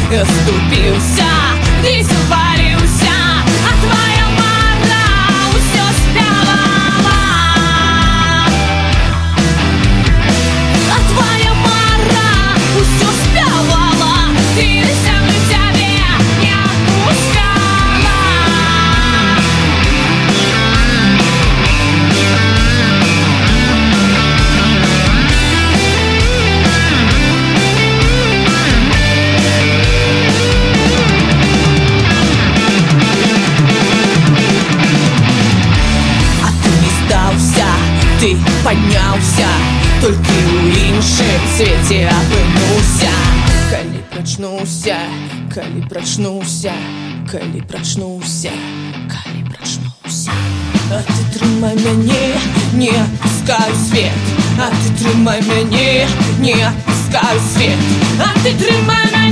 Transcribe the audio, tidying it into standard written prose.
Оступился, ты свалился, а твоя мара усё спявала. А твоя мара усё спявала, ты землю тебе не отпускала. Ты поднялся, только у іншым свеце апынуўся. Калі прачнуўся, калі прачнуўся, калі прачнуўся, калі прачнуўся. А ты трымай мяне, не адпускай свет. А ты трымай мяне, не адпускай свет. А ты трымай мяне.